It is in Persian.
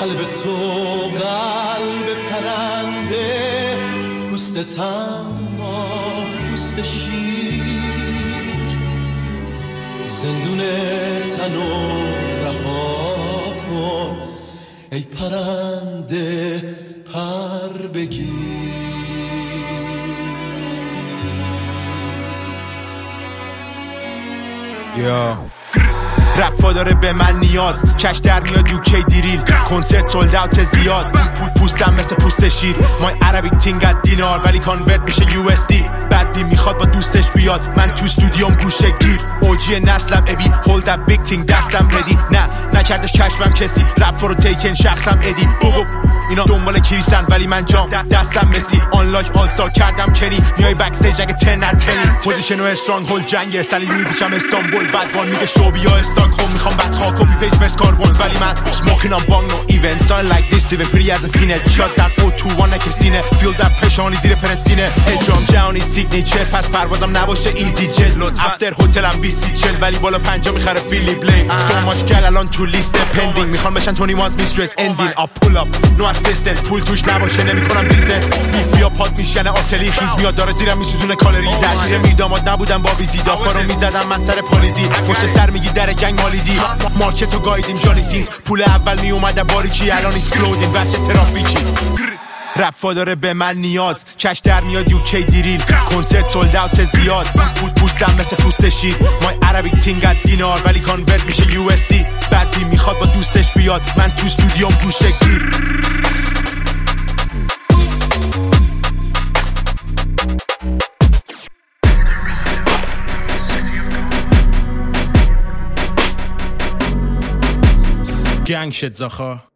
قلب تو قلب پرنده، پوست تنها پوست شیر، زندون تنو رها کن ای پرنده پر بگیر. رپ داره به من نیاز، کش در میاد یوکی دیریل، کنسرت سولد اوت زیاد، پوستم مثل پوست شیر، مای عربیک تینگ دینار ولی کانورت میشه یو اس دی. بعد بی میخواد با دوستش بیاد، من تو استودیوم گوشه گیر، اوجی نسلم ابی هولد اپ بیگ تینگ دستم ردی، نه نکردش کشفم کسی، رپ فورو تیکن شخصم ادی. اینا دنبال کریسن ولی من جام دستم مسی، آنلاک آلستار کردم کنی، میای بک استیج اگه 10 از 10 پوزیشن و استرانگ هول جنگه، سلی میپیچم استانبول، بعد بان میگه شوبیا استاکهوم، میخوام بعد خاک کپی پیست مس کاربون، ولی من smoking on bong no events on like this even pretty hasn't seen it, shot that O21 نکسینه، feel that pressure زیر پرستینه، هجام جهانی سیگنیچر، پس پروازم نباشه ایزی جت، افتر هتلم 20 40 ولی بالا 50 میخره فیلی بلین، so much gal الان تو لیست پندینگ، میخوان بشن تونی واز میسترس اندین، آپ پول اپ نو اسیستنت، پول توش نباشه نمیکنم بیزنس، بیفیا پات میشکنه آتلی، خیز میاد داره زیرم میسوزونه کالری، درگیر میرداماد نبودم با ویزی، دافا رو میزدم من سر پالیزی، پشت سر میگی در گنگ مالیدی، مارکتو گایدیم جانی سینز، پول اول میومده باریکی الان ایسکلودین بچه ترافیکی. رپ داره به من نیاز، کش در میاد یوکی دیریل، کنسرت سولد اوت زیاد، پوستم مثل پوست شیر، مای عربیک تینگ دینار ولی کانورت میشه یو اس دی. بعد بی میخواد با دوستش بیاد، من تو استودیوم گوشه گیر. گنگ شد زاخا